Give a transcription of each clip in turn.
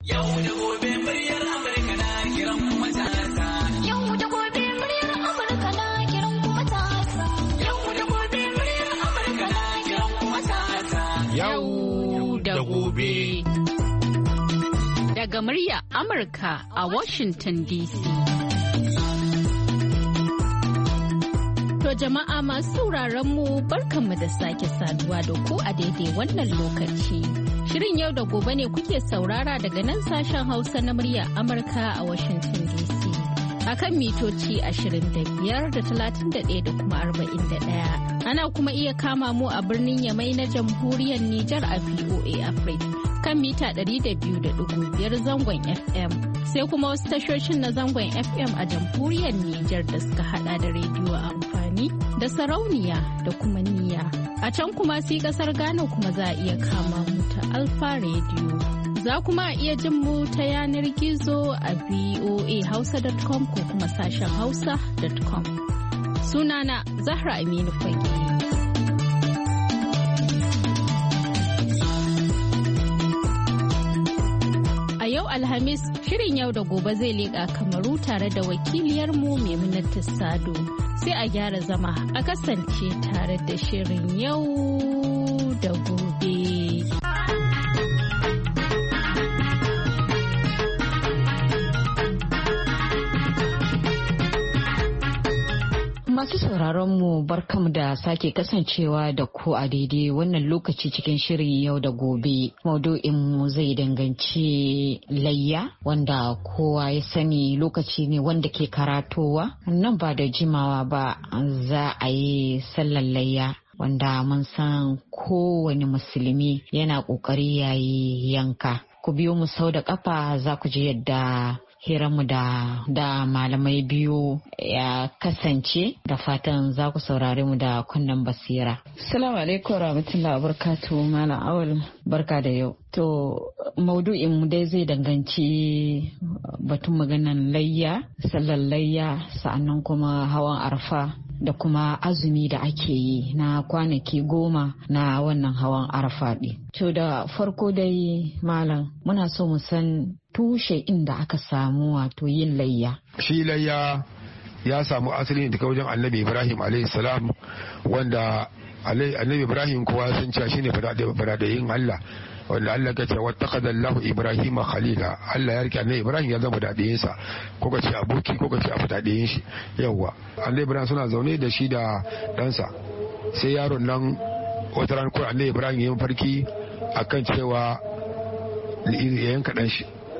Yau da gobe muryar Amurka na kiran kuma matasa. Yau da gobe muryar Amurka na kiran kuma matasa. Yau da gobe muryar Amurka na kiran kuma matasa. Yau da gobe. Daga muryar Amurka a Washington DC. To jama'a masu sauraron mu barkanmu da sake saduwa da ku a daidai wannan lokaci. Shirin yau da gobe ne kuke saurara daga nan sashen Hausa na muryar Amurka a Washington DC. A kan mitoci 25 da 31 da kuma 41. Ana kuma iya kama mu a birnin Yamai na jamhuriyar Nijar a VOA Africa kan mita 200.5 zangon FM. Sai kuma wasu tashoshin na zangon FM a jamhuriyar Nijar da suka hada da rediyo amfani da sarauniya da kuma niyya. A can kuma sai kasar Ghana kuma za a iya kama mu ta Alfa Radio. Za kuma a iya jin mu ta yanar gizo a voahausa.com ko kuma sashen hausa.com. Sunana Zahra Aminu Fage. A yau Alhamis, shirin yau da gobe zai leƙa Kamaru tare da wakiliyarmu Maimunatu Sado. Sai a gyara zama a kasance tare da shirin yau da gobe. Masu sauraron mu barkamu da sake kasancewa da ku a daidai wannan lokaci cikin shirin yau da gobe. Maudu'in mu zai danganci layya wanda kowa ya sani lokaci ne wanda ke karatowa. Nan ba da jimawa ba za a yi sallar layya. Wanda mun san kowane musulmi yana ƙoƙari yayi yanka. Ku biyo mu sau da ƙafa za ku ji yadda hiranmu da malamai biyu ya kasance, da fatan za ku saurare mu da kunnen basira. Assalamu alaikum warahmatullahi wabarakatuh. Malam Awal, barka da yau. To maudu'in mu dai zai danganci batun maganan layya, sallar layya, sa'annan kuma hawan arfa da kuma azumi da ake yi na kwanaki 10 na wannan hawan arfa ɗin. To da farko dai malam, muna so mu san tushe inda aka samu wato yin layya. Shi layya ya samu asali daga wajen Annabi Ibrahim alayhi salam, wanda Annabi Ibrahim kowa sun cewa shine faradayin Allah, wanda Allah ya ce wattaqada Allahu Ibrahim khalila. Allah ya rike Annabi Ibrahim ya zama dadayin sa, ko ka ce aboki ko ka ce afdadayin shi. Yawa Annabi Ibrahim suna zaune da shi da ɗansa, sai yaron nan wata ran ko Annabi Ibrahim ya yi mafarki akan cewa ya yanka ɗan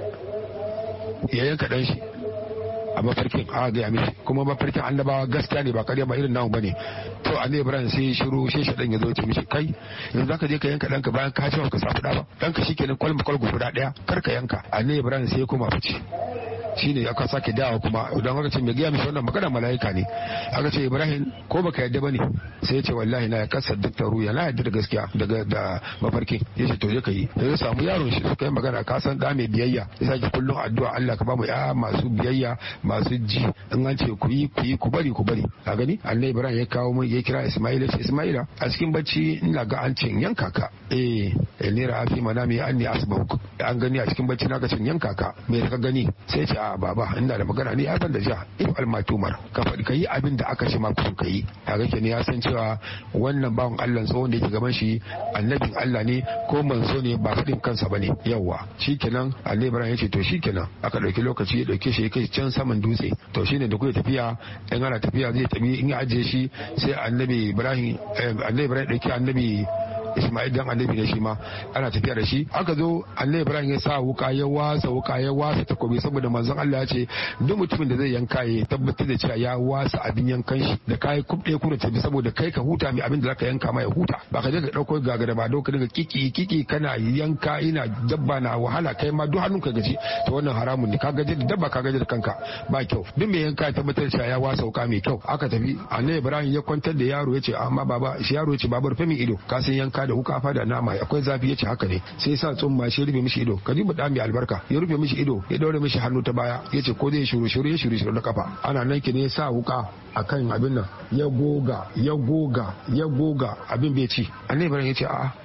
shi a mafarkin a gaya mishi, kuma mafarkin annabawa gaskiya ne ba karya ba irin namu bane. To Annabi Ibrahim sai shiru, sai shaɗan ya zo ce mishi, kai yanzu zaka je ka yanka ɗanka bayan ka cewa ka samu ɗa ba, ɗanka shikenan kwalma guda ɗaya kar ka yanka. Annabi Ibrahim sai ya koma fice. Shine aka sake dawa kuma idan aka ce mai gaya mishi wannan magana mala'ika ne, aka ce Ibrahim ko baka yadda bane, sai ya ce wallahi na ya kasar dukkan ruya na yadda da gaskiya daga da mafarkin. Ya ce to je ka yi, da ya samu yaron shi suka yi magana, ka san da mai biyayya, ya sake kullum addu'a Allah ka ba mu ya masu biyayya masu ji, in an ce ku yi ku bari a gani. Annabi Ibrahim ya kawo mun, ya kira Isma'ila, ce Isma'ila a cikin bacci ina ga an cin yanka ka. Ni ra'afi manami anni asbahuk, an gani a cikin bacci na ga cin yanka ka, me ka gani? Sai ce a baba ina da magana ne ban da ja, if almatumar ka faɗi ka yi abin da aka ce ma ku ka yi. Kaga kenan ya san cewa wannan bawan Allah tsohon da yake gaban shi annabin Allah ne ko manzo ne, ba faɗin kansa bane. Yawa shikenan Annabi Ibrahim ya ce to shikenan, aka dauki lokaci ya dauke shi ya kai can saman dutse. To shine da kuke tafiya, in ana tafiya zai tafi, in ya ajiye shi sai Annabi Ibrahim dauki Annabi Ismail dan annabi ne shi ma, ana tafiya da shi. Aka zo Annabi Ibrahim ya sa wuka ya wasa takobi, saboda manzon Allah ya ce duk mutumin da zai yanka ya tabbatar da cewa ya wasa abin yankan shi da kai kubɗe kuna tafi, saboda kai ka huta mai abin da zaka yanka ma ya huta, ba ka je ka dauko gagara ba doka daga kiki kana yanka, ina dabba na wahala kai ma duk hannunka gaji. To wannan haramun ne, ka gaji da dabba, ka gaji da kanka, ba kyau. Duk mai yanka ya tabbatar da cewa ya wasa wuka mai kyau. Aka tafi Annabi Ibrahim ya kwantar da yaro, ya ce amma baba, shi yaro ya ce babar fa min ido, ka san yanka da wuka fa da nama akwai zafi, ya ce haka ne. Sai sa tsumma shi rufe mishi ido, ka ji mu da mai albarka, ya rufe mishi ido, ya daure mishi hannu ta baya, ya ce ko zai shiru ya shiru da kafa. Ana nan ki ne sa wuka akan abin nan, ya goga abin bai ci. Annabi Ibrahim ya ce a'a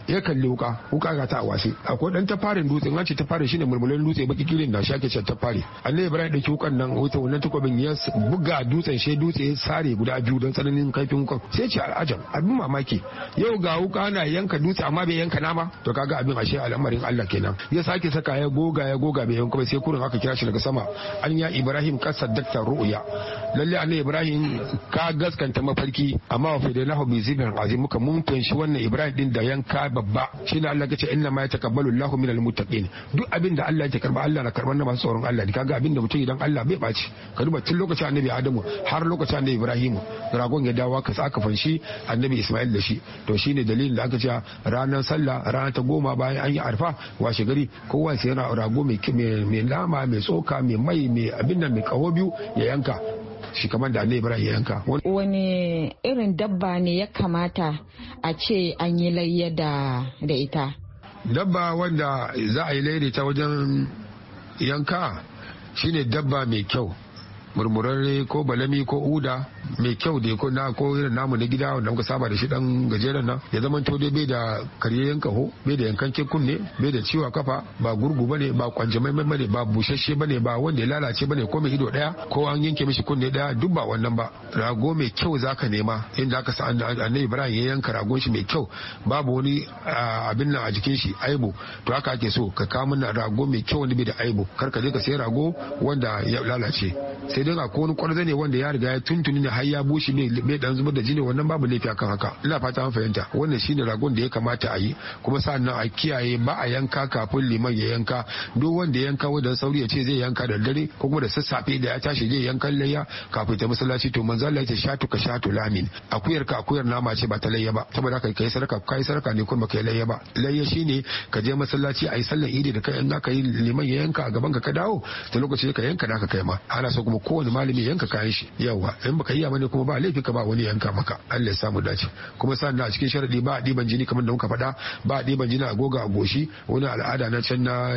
ya kalli wuka ga ta a washe. Akwai dan tafarin dutse, an ce tafarin shine mulmulan dutse baki kirin da shake ce tafari. Annabi Ibrahim da wukan nan wuta wannan takobin ya buga dutsen she dutse ya sare guda biyu don tsananin kaifin wukan. Sai ce al'ajab, abin mamaki, yau ga wuka na yanka dutse amma bai yanka nama. To kaga abin ashe al'amarin Allah kenan. Ya sake saka ya goga bai yanka ba, sai kurin aka kira shi daga sama, an ya Ibrahim ka saddakta ru'ya. Lalle annabi Ibrahim ka gaskanta mafarki, amma wa fidailahu bi zibin azim, muka mun fanshi wannan Ibrahim din da yanka babba. Shine Allah ya ce inna ma yataqabbalu Allahu minal muttaqin. Duk abin da Allah ya karba, Allah na karban na masu tsoron Allah. Kaga abin da mutum idan Allah bai baci, ka duba tun lokacin annabi Adamu har lokacin annabi Ibrahim, ragon ya dawo ka aka fanshi annabi Ismail da shi. To shine dalilin da aka ce ranar sallah, rana ta 10 bayan an yi arfa, washe gari kowa sai yana rago mai nama mai tsoka mai mai abin nan mai kaho biyu ya yanka shi kamar da annabi Ibrahim ya yanka. Wani irin dabba ne ya kamata a ce an yi layya da ita? Dabba wanda za a yi layya ta wajen yanka shine dabba mai kyau, murmurarre ko balami ko uda mai kyau da ko irin namu na gida wanda muka saba da shi dan gajeren nan, ya zama to dai bai da karyayyen kaho, bai da yankanke kunne, bai da ciwo kafa, ba gurgu bane, ba kwanjamai bane, ba bushashe bane, ba wanda ya lalace bane, ko mai ido daya ko an yanke mishi kunne daya, duk ba wannan ba. Rago mai kyau zaka nema, inda aka sa annabi Ibrahim ya yanka ragon shi mai kyau, babu wani abin nan a jikin shi aibu. To haka ake so ka kawo mana rago mai kyau wanda bai da aibu, kar ka je ka sayi rago wanda ya lalace. Sai dai akwai wani kwarza ne wanda ya riga ya tuntuni ne har ya bushe bai dan zubar da jini, wannan babu laifi akan haka. Ina fata an fahimta. Wannan shine ragon da ya kamata a yi, kuma sannan a kiyaye ba a yanka kafin liman ya yanka. Duk wanda ya yanka wanda sauri ya ce zai yanka da dare ko kuma da sassafe da ya tashi zai yankan layya kafin ta masallaci, to manzo Allah ya ce shatu ka shatu lamin, akuyar ka akuyar nama ce ba ta layya ba. Saboda kai sarka ne kuma kai layya ba. Layya shine ka je masallaci a yi sallar idi da kai, in aka yi liman ya yanka a gaban ka dawo ta lokaci ka yanka naka kai ma. Ana so kuma kowane malami yanka kayan shi, yawa in baka iya bane kuma ba laifi ka ba wani yanka maka. Allah ya samu dace. Kuma sannan a cikin sharadi ba a diban jini kamar da muka faɗa, ba a diban jini a goga a goshi. Wani al'ada na can na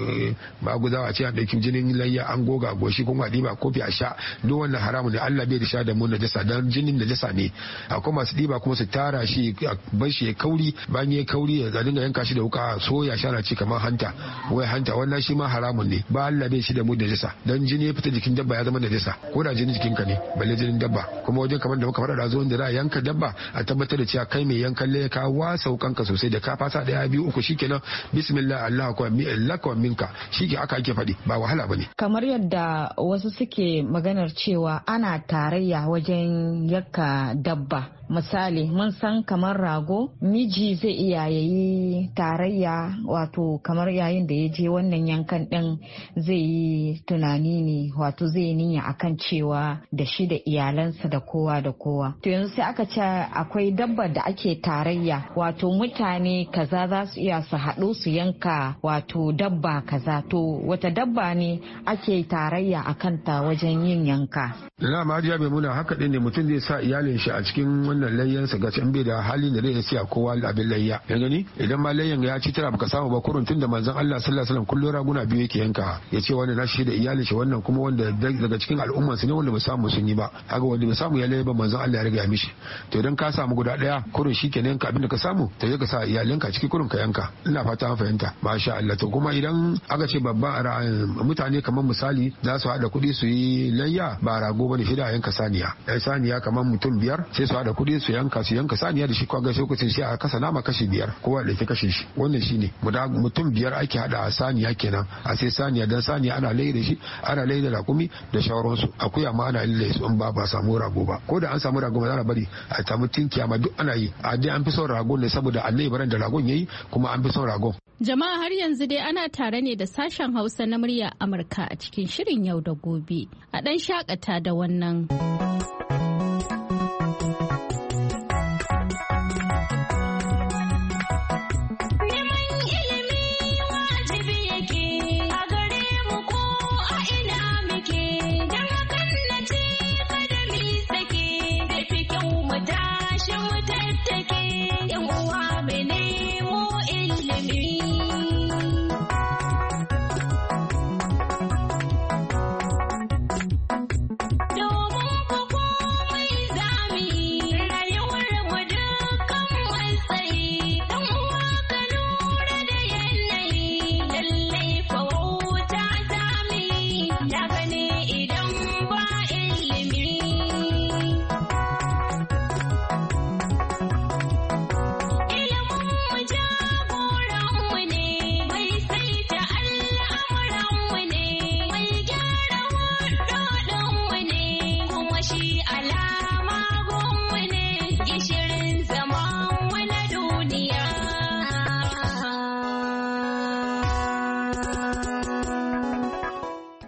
maguzawa ce a ɗauki jinin layya an goga a goshi kuma a diba kofi a sha, duk wannan haramu ne. Allah bai da sha da mu najasa, dan jinin najasa ne. Akwai masu diba kuma su tara shi bar shi ya kauri, bayan ya kauri ya dinga yanka shi da wuka soya shi ana ci kamar hanta, wai hanta, wannan shi ma haramun ne. Ba Allah bai shi da mu najasa, dan jini ya fita jikin dabba ya zama najasa, ko da jinin jikinka ne balle jinin dabba. Kuma wajen kamar da muka faɗa da zuwan da za a yanka dabba a tabbatar da cewa kai mai yankan laye ka wasa wukanka sosai, da ka fasa 1 2 3 shikenan bismillah Allahu akbar laka wa minka, shike aka ake faɗi, ba wahala bane. Kamar yadda wasu suke maganar cewa ana tarayya wajen yanka dabba, misali mun san kamar rago miji zai iya yayi tarayya, wato kamar yayin da ya je wannan yankan din zai yi tunani ne, wato zai niyya akan cewa da shi da iyalansa da kowa da kowa. To yanzu sai aka ce akwai dabbar da ake tarayya, wato mutane kaza za su iya su haɗu su yanka wato dabba kaza, to wata dabba ne ake tarayya a kanta wajen yin yanka? Na majiya bai muna haka ɗin ne, mutum zai sa iyalin shi a cikin wannan layyansa ga can bai da halin da zai siya kowa abin layya, ya gani idan ma layyan ya ci tara baka samu ba, kurun tun da manzon Allah sallallahu alaihi wasallam kullum raguna biyu yake yanka, ya ce wannan na shi da iyalin shi, wannan kuma wanda daga cikin al'umman su ne wanda ba samu sun yi ba. Haka wanda ba samu ya layya ba manzon Allah ya riga mishi. To idan ka samu guda daya kurun shi kenan yanka abin da ka samu, to je ka sa iyalinka ciki kurun ka yanka. Ina fata an fahimta, masha Allah. To kuma idan aka ce babban mutane kamar misali za su haɗa kuɗi su yi layya, ba rago bane shi da yanka saniya. Saniya kamar mutum 5 sai su haɗa kuɗi su yanka saniya da shi, kwa ga lokacin shi a kasa nama kashi 5 kowa da ke kashe shi. Wannan shine mutum 5 ake hada saniya kenan, a sai saniya, dan saniya ana laye da shi, ana laye da rakumi da shawaransu. Akuya ma ana laye su in ba samu rago ba, ko da an samu rago ba za a bari a samu tinkiya ma duk ana yi. A dai an fi son rago ne saboda Allah baran da ragon yayi, kuma an fi son ragon. Jama'a har yanzu dai ana tare ne da sashen Hausa na murya Amurka a cikin shirin yau da gobe. A dan shakata da wannan.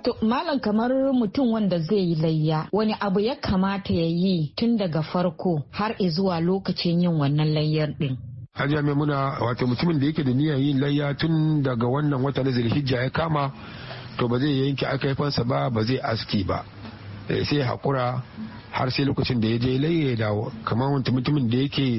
To malam, kamar mutum wanda zai yi layya, wani abu ya kamata ya yi tun daga farko har zuwa lokacin yin wannan layyar din? Hajiya Maimuna, wato mutumin da yake da niyyar yin layya tun daga wannan wata na Zulhijja ya kama, to ba zai yanke akaifansa ba zai aski ba, sai haƙura har sai lokacin da ya je layya ya dawo. Kamar mutumin da yake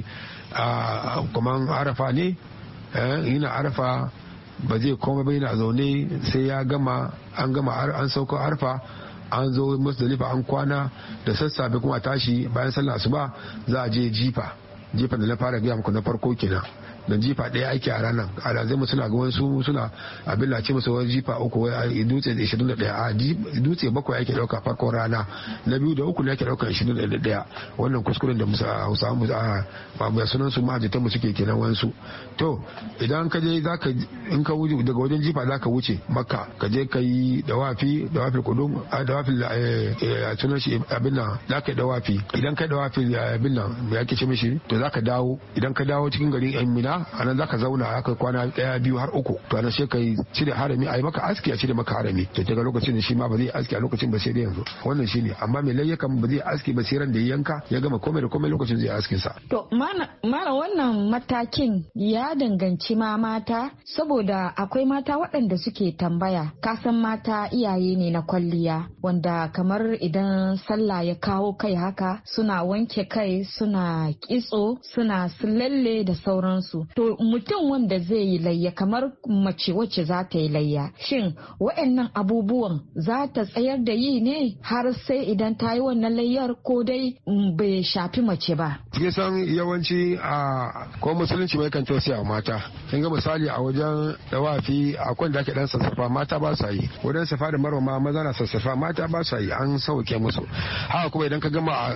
kamar Arafa ne, yana Arafa ba zai koma bai na zaune sai ya gama an sauko Arafa, an zo Musdalifa an kwana, da sassafe kuma tashi bayan sallar asuba za a je jifa da na fara biya muku na farko kenan. Dan jifa ɗaya ake a ranar, alazai suna ga wasu suna abin da ce musu wani jifa uku, wai dutse 21, a dutse 7 ake ɗauka farkon rana, na 2 da 3 ne ake ɗauka 21. wannan kuskuren da hausawa ba sunan su mahajjatan mu suke kenan wansu. To idan ka je in ka wuce daga wajen jifa zaka wuce Makka, ka je ka yi dawafi kudum, dawafi sunan shi abin nan, zaka yi dawafi. Idan ka yi dawafi abin nan me ake ce mishi, to zaka dawo. Idan ka dawo cikin garin yan Mina, a nan zaka zauna aka kwana 1, 2 har 3, to anan sai kai cire harami, a yi maka aski, a cire maka harami. To daga lokacin da shi ma ba zai aski a lokacin ba sai dai yanzu. Wannan shine, amma mai layyakan ba zai aski ba sai ran da ya yanka ya gama komai da komai lokacin zai askin sa. To mana wannan matakin ya danganci ma mata, saboda akwai mata waɗanda suke tambaya, kasan mata iyaye ne na kwalliya, wanda kamar idan sallah ya kawo kai haka suna wanke kai, suna kitso, suna lalle da sauransu. To mutum wanda zai yi layya, kamar mace wacce za ta yi layya, shin wa'annan abubuwan za ta tsayar da yi ne har sai idan ta yi wannan layyar, ko dai bai shafi mace ba? Cikin san yawanci a ko musulunci mai kan tausaya mata. Kin ga misali a wajen dawafi akwai da ake dan sassafa, mata ba sa yi. Wajen safa da marwa ma maza na sassafa, mata ba sa yi, an sauke musu. Haka kuma idan ka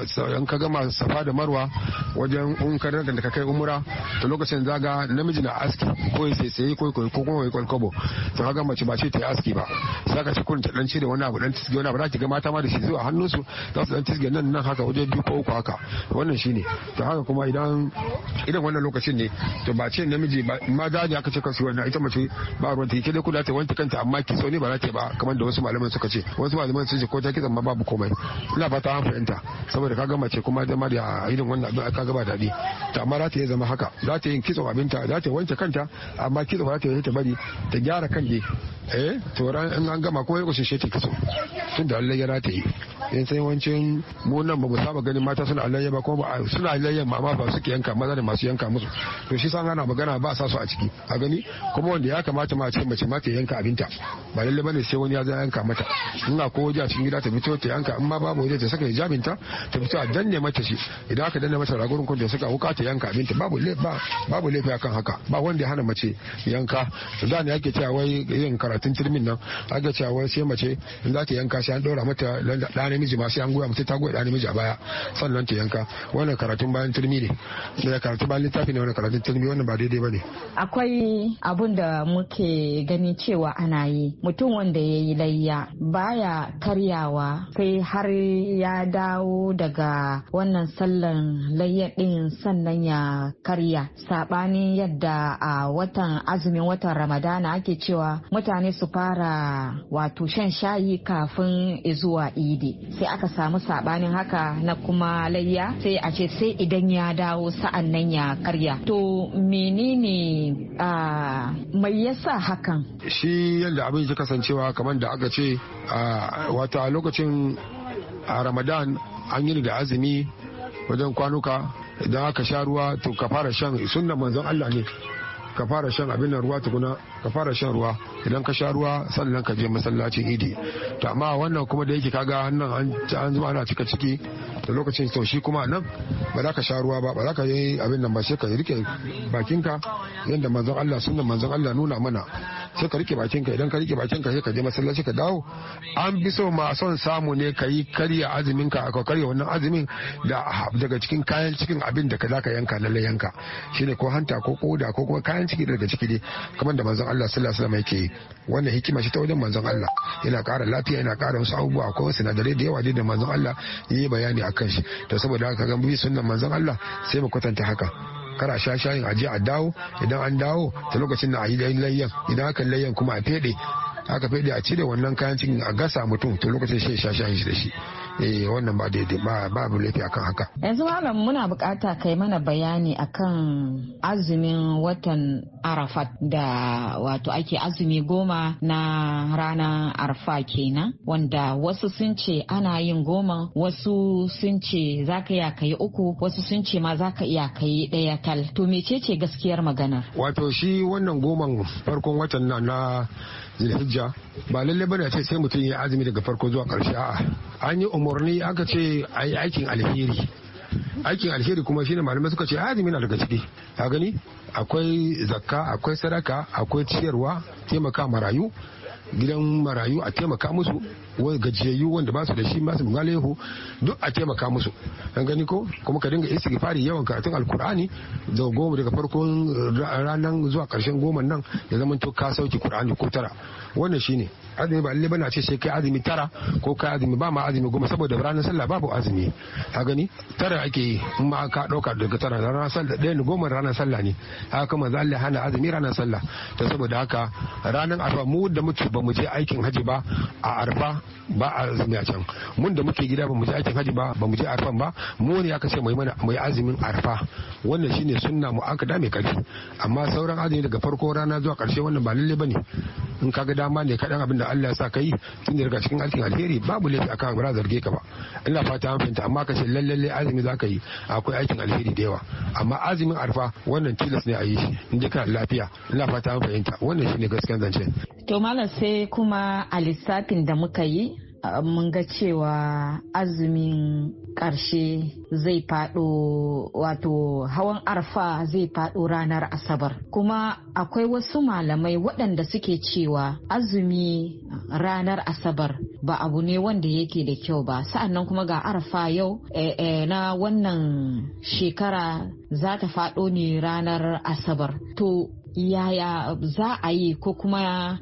gama safa da marwa wajen unkarar da ka kai umura, to lokacin zaga namiji na aski ko ya sai ko kuma ya kwalkwabo, to kaga mace ba ce ta yi aski ba, sai ka ci kun ta dan cire wani abu dan tisge wani abu, za ki ga mata ma da shi zuwa hannunsu za su dan tisge nan haka wajen 2 ko 3 haka. Wannan shine. To haka kuma idan wannan lokacin ne, to ba ce namiji ba ma da aka ce kasu wannan, ita mace ba ruwan ta ke dai kula ta wanke kanta, amma ki so ne ba za ta ba, kamar da wasu malaman suka ce. Wasu malaman sun ce ko ta kitsan ma babu komai. Ina fata an fahimta, saboda kaga mace kuma da irin wannan abin aka gaba daɗi. To amma za ta yi zama haka, za ta yi kitson abinta, za ta wanke kanta, amma kitso ba za ta yi ta bari ta gyara kan ne. To ran in an gama kuma ya kushe ta kitso tun da Allah ya ta yi. Yan sai wancin mu nan ba mu saba ganin mata suna alayya ba, kuma suna alayya amma ba suke yanka, maza da masu yanka musu. To shi san ana magana ba sa su a ciki, a gani kuma wanda ya kamata ma ce mace ma ta yanka abinta, ba lalle bane sai wani ya za yanka mata. In ga ko waje a cikin gida ta fito ta yanka, amma babu waje ta saka hijabinta ta fito a danne mata shi. Idan aka danne mata ragurin kun ta saka wuka ta yanka abinta, babu laifi akan haka, ba wanda ya hana mace yanka. Da ne ake cewa wai yin karatun turmin nan, aka cewa wai sai mace in za ta yanka sai an dora mata da namiji ma, sai an goya mata ta goya da namiji a baya sannan ta yanka. Wannan karatun bayan turmi ne, da karatun bayan littafi ne, wannan karatun turmi, wannan ba daidai bane. Akwai abun da muke gani cewa ana yi, mutum wanda ya yi layya baya karyawa sai har ya dawo daga wannan sallan layya din sannan ya karya, sabanin yadda a azumin watan Ramadana ake cewa mutane su fara wato shan shayi kafin zuwa Idi, sai aka samu sabanin haka na kuma layya sai a ce sai idan ya dawo sa'an nan ya karya. To menene mai yasa hakan? Shi yadda abin ya kasancewa kamar da aka ce wato a lokacin a Ramadan an yi da azumi wajen kwanuka, idan aka sha ruwa to ka fara shan, sunnan manzon Allah ne ka fara shan abin ruwa tukuna, ka fara shan ruwa, idan ka sha ruwa sannan ka je masallacin Idi. To amma wannan kuma da yake kaga hannun an zuwa ana cika ciki da lokacin, to shi kuma nan ba za ka sha ruwa ba za ka yi abin nan ba, sai ka rike bakinka yadda manzon Allah, sunnan manzon Allah nuna mana, sai ka rike bakinka. Idan ka rike bakinka sai ka je masallaci ka dawo. An bi so ma son samu ne ka yi karya azumin ka, ka karya wannan azumin daga cikin kayan cikin abin da ka za ka yanka lalle yanka, shine ko hanta ko koda ko kuma kayan ciki daga ciki dai, kamar da manzon Allah sallallahu alaihi wasallam yake yi. Wannan hikima ce ta wajen manzon Allah, yana ƙara lafiya, yana ƙara wasu abubuwa, ko sinadarai da yawa dai da manzon Allah yayi bayani akan shi. To saboda haka ga bi sunnan manzon Allah sai mu kwatanta haka, kara sha shayin aje a dawo, idan an dawo ta lokacin da a yi layyan, idan aka layyan kuma a fede aka fede a cire wannan kayan cikin a gasa mutum to lokacin shi sha shayin shi da shi. Wannan ba daidai ba abu laifi akan haka. Yanzu malam muna bukata kai mana bayani akan azumin watan Arafat da wato ake azumi 10 na ranar Arfa kenan, wanda wasu sun ce ana yin 10, wasu sun ce zaka iya kai 3, wasu sun ce ma zaka iya kai 1 tal. To mecece gaskiyar maganar? Wato shi wannan 10 farkon watan na Zulhijja ba lalle bane ce sai mutum ya azumi daga farko zuwa karshe. A'a, an yi umarni aka ce a yi aikin alheri kuma shine malamai suka ce azumi na daga ciki. Ka gani akwai zakka, akwai sadaka, akwai ciyarwa, taimaka marayu, gidan marayu a taimaka musu, wai gajiyayyu wanda ba su da shi masu galehu duk a taimaka musu. An gani ko kuma ka dinga istighfari, yawan karatun alkur'ani da 10 daga farkon ranar zuwa karshen 10 nan ya zama to ka sauki qur'ani ko 9. wannan shine azumi ba lalle bane a ce sai kai azumi 9 ko kai azumi ba ma azumi 10 saboda ranar sallah babu azumi. Ka gani 9 ake yi in ma ka dauka daga 9 ranar sallah 1 ne 10 ranar sallah ne. Haka manzo Allah hana azumi ranar sallah. To saboda haka ranar arfa mu da muke ba mu je aikin haji ba a arfa ba a azumi a can. Mun da muke gida ba mu je aikin haji ba mu je arfan ba, mu ne aka ce mai mana mai azumin arfa. Wannan shine sunna mu aka da mai karfi. Amma sauran azumi daga farko rana zuwa karshe wannan ba lalle bane. In kaga dama ne kadan abin da Allah ya sa kai tun daga cikin aikin alheri babu laifi akan ba zarge ka ba. Ina fata an fahimta, amma ka ce lalle azumi zaka yi akwai aikin alheri da yawa. Amma azumin arfa wannan tilas ne a yi shi in dai kana lafiya. Ina fata an fahimta, wannan shine gaskiyar zance. To malam sai kuma a lissafin da muka yi mun ga cewa azumin ƙarshe zai faɗo, wato hawan arfa zai faɗo ranar asabar. Kuma akwai wasu malamai waɗanda suke cewa azumi ranar asabar ba abu ne wanda yake da kyau ba. Sa'annan kuma ga arfa yau na wannan shekara za ta faɗo ne ranar asabar. To yaya za a yi ko kuma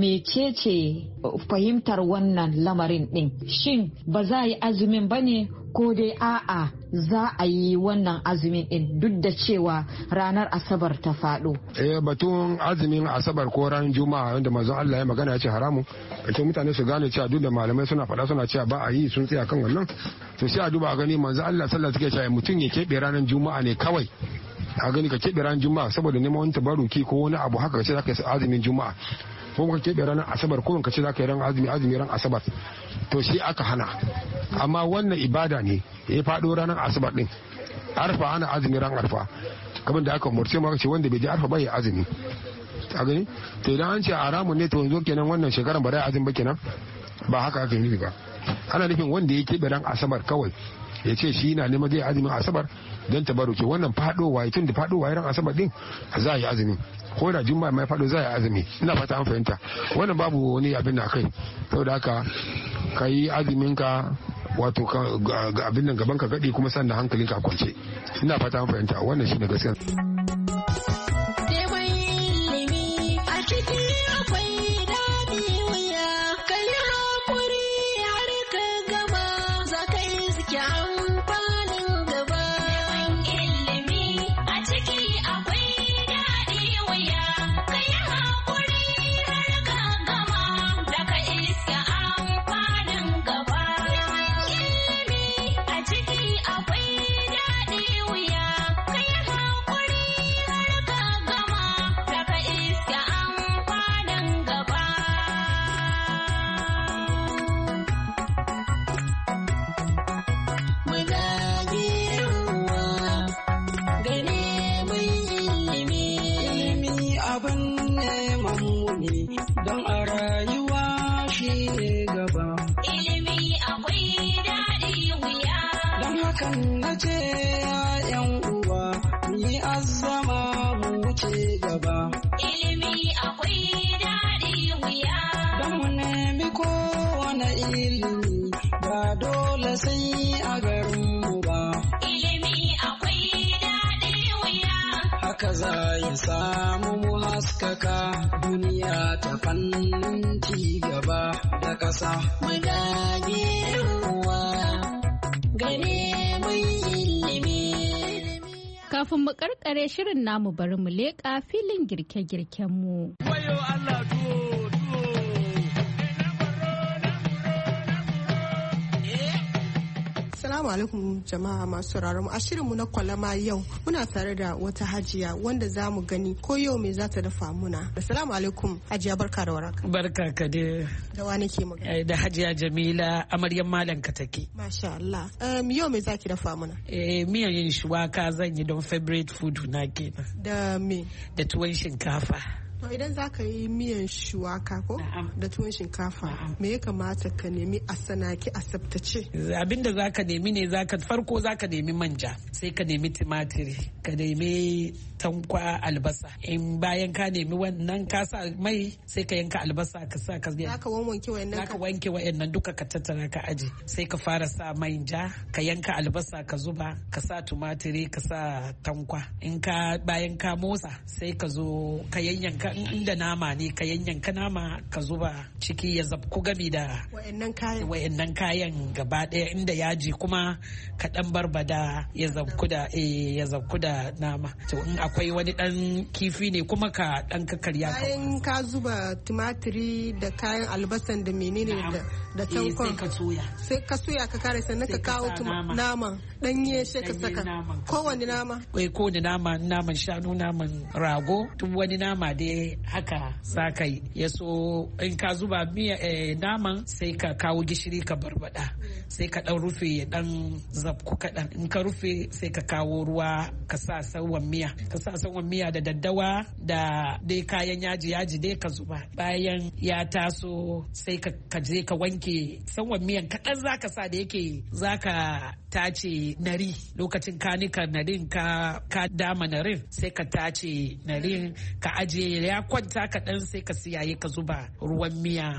mecece fahimtar wannan lamarin din? Shin ba za a yi azumin ba ne ko dai a'a za a yi wannan azumin din duk da cewa ranar asabar ta faɗo? Batun azumin asabar ko ranar juma'a wanda manzon Allah ya magana ya ce haramun, ake mutane su gane cewa duk da malamai suna faɗa suna cewa ba a yi, sun tsaya kan wannan. To sai a duba a gani manzon Allah sallallahu alaihi wasallam mutum ya keɓe ranar juma'a ne kawai. A gani ka keɓe ranar juma'a saboda neman wani tabaruki ko wani abu haka ka ce za ka yi azumin juma'a, ko ka keɓe ranar asabar ko ka ce za ka yi ran azumi ran asabar, to shi aka hana. Amma wannan ibada ne ya faɗo ranar asabar din. Arfa ana azumi ran arfa kamar da aka umarce mu ce wanda bai je arfa ba ya azumi. A gani to idan an ce haramun ne to yanzu kenan wannan shekaran ba da azumi ba kenan, ba haka aka nufi ba. Ana nufin wanda ya keɓe ran asabar kawai ya ce shi na neman zai azumin asabar don tabaruki, wannan faɗowa tun da faɗowa ran asabar din za a yi azumi, ko da juma'a mai faɗo za a yi azumi. Ina fata an fahimta, wannan babu wani abin da kai. saboda haka ka yi azumin ka, wato ga abin nan gaban ka gadi kuma sannan hankalin ka kwance. Ina fata an fahimta, wannan shine gaskiya. samu mu haskaka duniya ta fannin ci gaba da ƙasa. Mu dage ruwa gane mai ilimi. Kafin mu karkare shirin namu bari mu leƙa filin girke-girken mu. Assalamu alaikum jama'a masu sauraron mu. A shirinmu na kwalama yau muna tare da wata hajiya wanda za mu gani ko yau me za ta dafa muna. Assalamu alaikum hajiya, barka da waraka. Barka ka dai. Da wa nake magana? Da Hajiya Jamila amaryan malam ka take. Masha Allah. Yau me za ki dafa muna? Miyan yin shuwaka zan yi don favorite food na kenan. Da me? Da tuwon shinkafa. To idan za ka yi miyan shuwaka ko da tuwon shinkafa me ya kamata ka nemi a sanaki a tsaftace? Abinda za ka nemi ne farko za ka nemi manja, sai ka nemi tumatiri, ka nemi tankwa, albasa. In bayan ka nemi wannan ka sa mai sai ka yanka albasa ka sa ka za ka wanke wayannan za ka wanke wayannan duka ka tattara ka aje, sai ka fara sa manja, ka yanka albasa ka zuba, ka sa tumatiri, ka sa tankwa. In ka bayan ka motsa sai ka zo ka yanyanka inda nama ne, ka yanyanka nama ka zuba ciki ya zabku gami da wayannan kayan gaba daya, inda yaji kuma ka dan barbada ya zabku da nama. To in akwai wani dan kifi ne kuma ka dan kakkarya bayan ka zuba tumatiri da kayan albasan da menene da tankon sai ka soya ka kare sannan ka kawo nama danye sai ka saka kowane nama naman shanu, naman rago, duk wani nama dai haka za ka yi. Ya so in ka zuba naman sai ka kawo gishiri ka barbada, sai ka dan rufe ya dan zabku kaɗan. In ka rufe sai ka kawo ruwa ka sa sauwan miya da daddawa da dai kayan yaji dai ka zuba. Bayan ya taso sai ka je ka wanke sauwan miyan kaɗan za ka sa, da yake za ka tace nari lokacin ka nika narin ka dama narin, sai ka tace narin ka aje ya kwanta kaɗan, sai ka siyaye ka zuba ruwan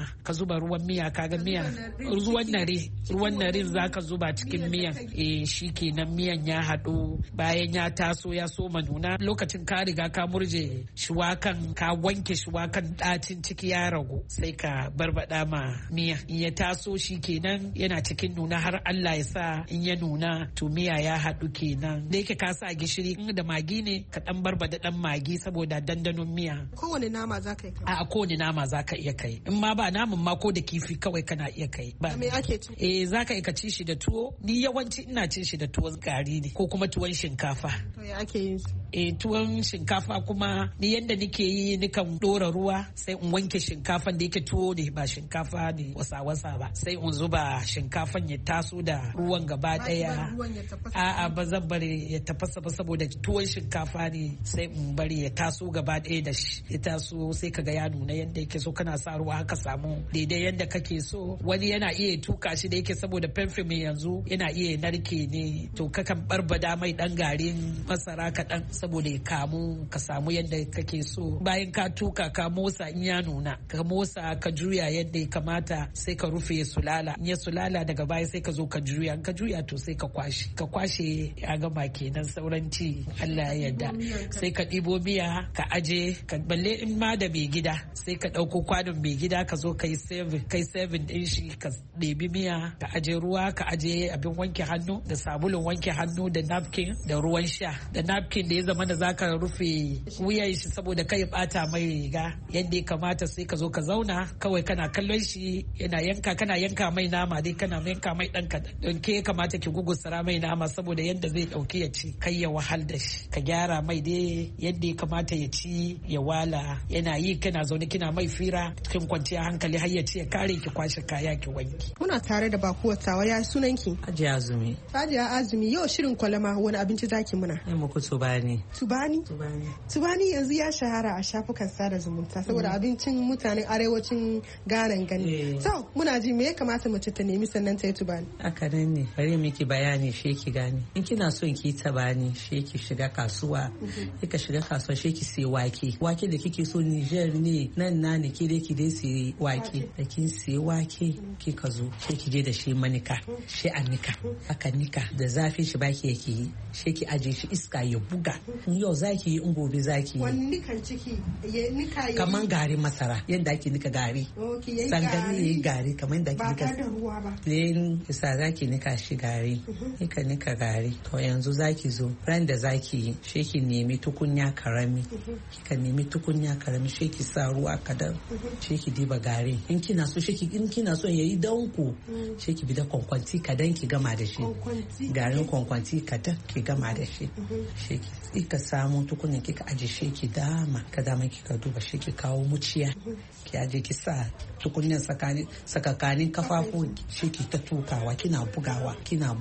miya kaga miya ruwan narin za ka zuba cikin miyan. Shi kenan miyan ya haɗu. Bayan ya taso ya soma nuna, lokacin ka riga ka murje shuwakan, ka wanke shuwakan ɗacin ciki ya ragu, sai ka barbada ma miya. In ya taso shi kenan yana cikin nuna har Allah ya sa in ya nuna to miya ya haɗu kenan. Da yake ka sa gishiri da magi ne ka dan barbada dan magi saboda dandanon miya. Kowane nama za ka yi kai? A kowane nama za ka iya kai. In ma ba naman ma ko da kifi kawai kana iya kai. Ba me ake ci? Za ka ci shi da tuwo. Ni yawanci ina cin shi da tuwon gari ne ko kuma tuwon shinkafa. To ya ake yin su? Tuwon shinkafa kuma ni yanda nike yi nikan dora ruwa, sai in wanke shinkafan da yake tuwo ne ba shinkafa ne wasa ba, sai in zuba shinkafan ya taso da ruwan gaba daya. A'a ba zan bari ya tafasa ba saboda tuwon shinkafa ne, sai in bari ya taso gaba daya da shi. Ya taso sai kaga ya nuna yanda yake so, kana sa ruwa haka samu daidai yanda kake so. Wani yana iya tuka shi da yake saboda fenfe mai yanzu yana iya narke ne, to kakan barbada mai dan garin masara kaɗan saboda ya kamu ka samu yadda kake so. Bayan ka tuka ka motsa, in ya nuna ka motsa ka juya yadda ya kamata, sai ka rufe ya sulala. In ya sulala daga baya sai ka zo ka juya to sai ka kwashe ya gama kenan. Sauran ci Allah ya yarda, sai ka ɗibo miya ka aje ka balle in ma da mai gida sai ka ɗauko kwanon mai gida ka zo kai seven ɗin shi, ka ɗebi miya ka aje ruwa, ka aje abin wanke hannu da sabulun wanke hannu da napkin da ruwan sha. Da napkin da ya zama da zaka rufe wuyan shi saboda kai bata mai riga yadda ya kamata, sai ka zo ka zauna kawai kana kallon shi kana yanka mai nama dai, kana yanka mai dan kadan. Don ke kamata ki gugusara mai nama saboda yadda zai dauki ya ci, kai ya wahal da shi. Ka gyara mai dai yadda ya kamata ya ci ya wala, yana yi kana zaune kina mai fira cikin kwanciyar hankali har ya ci ya kare, ki kwashe kaya ki wanki. Muna tare da bakuwar tawa, ya sunanki? Hajiya Azumi. Hajiya Azumi, yau shirin kwalama wani abinci zaki muna? Muku tubani. Tubani yanzu ya shahara a shafukan sada zumunta saboda abincin mutanen arewacin Ghana gani. So muna ji me ya kamata mace ta nemi sannan ta yi tubani? Haka nan ne, bari miki bayani she ki gane. In kina son ki tubani she ki shiga kasuwa. Kika shiga kasuwa she ki sai wake. Wake da kike so Niger ne, nan na ne ki dai sai wake. Da kin sai wake kika zo she ki je da shi manika. She a nika. Aka nika da zafin shi baki yake yi. She ki aje shi iska ya buga. Yau zaki yi, in gobe zaki yi. Wani nikan ciki ya nika yi kaman gari masara yadda ake nika gari. Sangare yayi gari kaman yadda ake nika. Ba da ruwa ba. Then isa zaki nika shi gari. gari kika nika gari to yanzu zaki zo ran da zaki yi she ki nemi tukunya karami kika nemi tukunya karami she ki sa ruwa kadan she ki diba gari in kina so yayi danko she ki bi da kwankwanti kadan ki gama da shi garin kwankwanti kadan ki gama da shi she ki samu tukunya kika aje she ki dama kika duba she ki kawo muciya ki aje ki sa tukunyan sakakanin kafafu she ki ta tukawa kina bugawa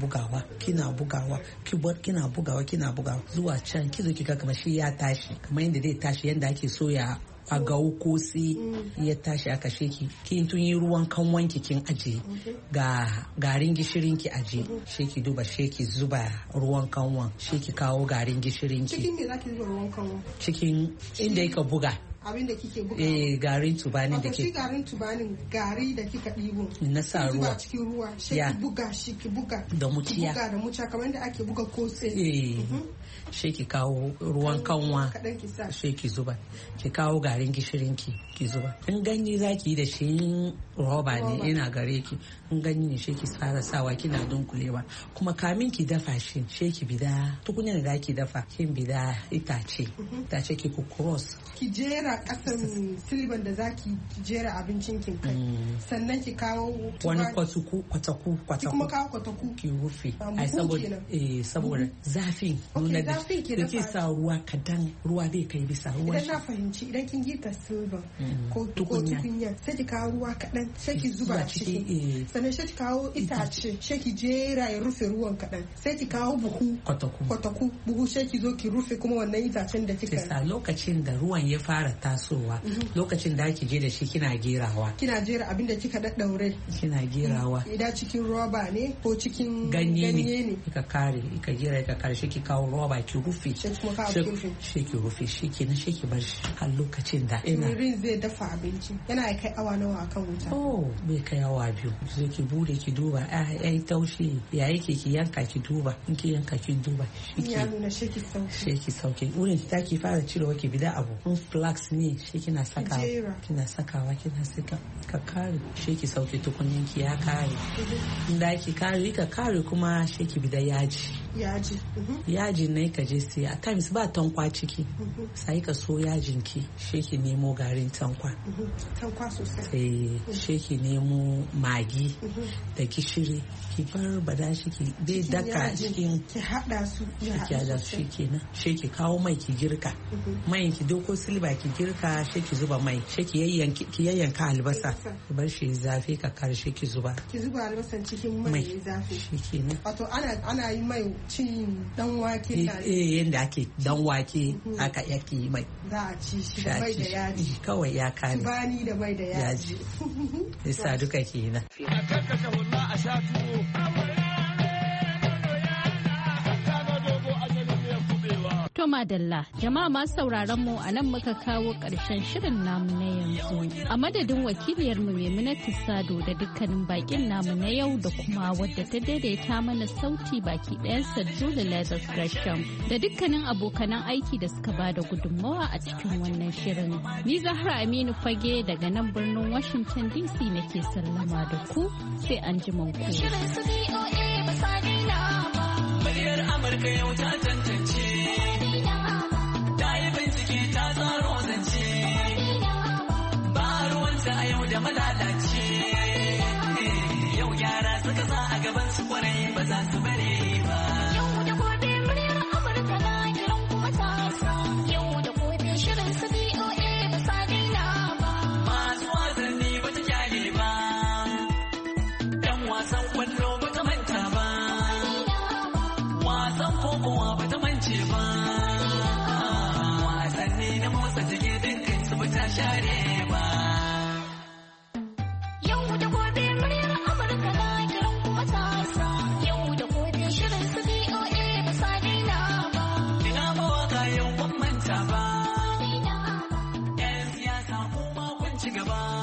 zuwa can kizo kika kamar shi ya tashi kamar yadda zai tashi yadda ake soya a gawo ko sai ya tashi aka sheki kin tun yi ruwan kanwan kin aje ga garin gishirin ki aje sheki duba sheki zuba ruwan kanwan sheki kawo garin gishirin ki cikin me zaki zuba ruwan kanwan cikin inda yake buga abin da kike buga garin tubanin da ke garin tubanin gari da kika dibo na sa ruwa cikin ruwa shi ki buga da muciya buga da muciya kamar yadda ake buga kose shi ki kawo ruwan kanwa shi ki zuba ki kawo garin gishirin ki zuba in ganye zaki yi da shi roba ne ina gare ki in ganye ne shi ki fara sawa kina dunkulewa kuma kamin ki dafa shi ki bida tukunyar da ki dafa kin bida itace ki ku cross ki jera kasan silban da zaki jera abincin kin kai sannan ki kawo wani kwataku ki kuma kawo kwataku ki rufe ai saboda zafin nuna da ke sa ruwa kadan ruwa bai kai bisa ruwa idan na fahimci idan kin gita silban ko tukunya sai ki kawo ruwa kadan sai ki zuba ciki sannan sai ki kawo itace sai ki jera ya rufe ruwan kadan sai ki kawo buhu kwataku buhu sai ki zo ki rufe kuma wannan itacen da kika sa lokacin da ruwan ya fara tasowa lokacin da ake je da shi kina gerawa kina jera abin da kika daddaure kina gerawa idan cikin roba ne ko cikin ganye ne kika kare shi ki kawo roba ki rufe shi ki rufe shi kenan shi ki bar shi har lokacin da rin zai dafa abinci yana kai awa nawa akan wuta bai kai awa 2 sai ki bude ki duba ai taushi ya yake ki yanka ki duba in ki yanka ki duba ya nuna shi ki sauke wurin ta ki fara cirewa ki bida abu in flax ne shi kina sakawa kina saka ka kare shi ki sauke tukunyin ki ya kare inda ki kare kuma shi ki bida yaji ne ka je sai a times ba tankwa ciki sai ka so yajin ki shi ki nemo garin tankwa sosai shi ki nemo magi da gishiri ki bar bada shi ki dai daka cikin ki hada su shi kenan shi ki kawo mai ki girka mai ki doko silba ki girka shi ki zuba mai shi ki yayyanka albasa ki bar shi zafi ka karshe ki zuba albasan cikin mai zafi shi kenan wato ana yi mai cin dan wake na yanda ake dan wake aka yake yi mai za a ci shi da mai da yaji kawai ya kare bani da mai da yaji yasa duka kenan a kakkashe hulma a sha tuwo To madalla, jama'a masu sauraron mu a nan muka kawo ƙarshen shirin namu na yanzu. A madadin wakiliyar mu Maimunatu Sado da dukkanin bakin namu na yau da kuma wadda ta daidaita mana sauti baki ɗayansa Julie Leathers Gresham da dukkanin abokanan aiki da suka bada gudunmawa a cikin wannan shirin. Ni Zahra Aminu Fage daga nan birnin Washington DC nake sallama da ku sai an ji ku. Muryar Amurka yau ta tantance. Ta tsaro zance ba ruwanta a yau da malalace yau yara suka sa a gaban su kwarai ba za su bare ba. Yau da gobe muryar Amurka na kiran kuma tasa yau da gobe shirin su BOA ba sa daina ba. Masu wasanni ba ta kyale ba dan wasan kwallo ba ta manta ba wasan kokowa ba ta mance ba. Share